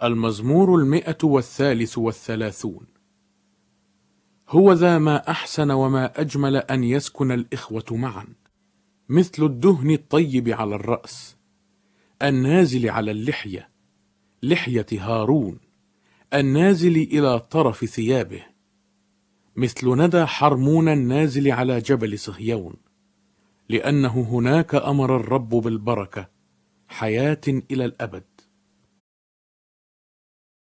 المزمور 133. هو ذا ما أحسن وما أجمل أن يسكن الإخوة معا، مثل الدهن الطيب على الرأس، النازل على اللحية، لحية هارون، النازل إلى طرف ثيابه، مثل ندى حرمون النازل على جبل صهيون، لأنه هناك أمر الرب بالبركة، حياة إلى الأبد.